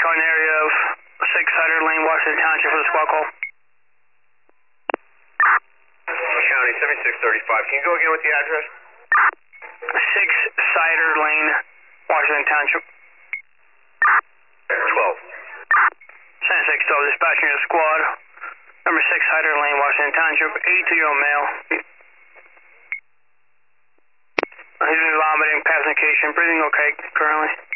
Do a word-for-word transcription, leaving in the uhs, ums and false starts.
car in the area of six Cider Lane, Washington Township for the squad call. County seventy-six thirty-five. Can you go again with the address? six Cider Lane, Washington Township. twelve. seventy-six twelve, dispatching your squad. Number six Cider Lane, Washington Township. eighty-two-year-old male. He's been vomiting, passing medication, breathing okay currently.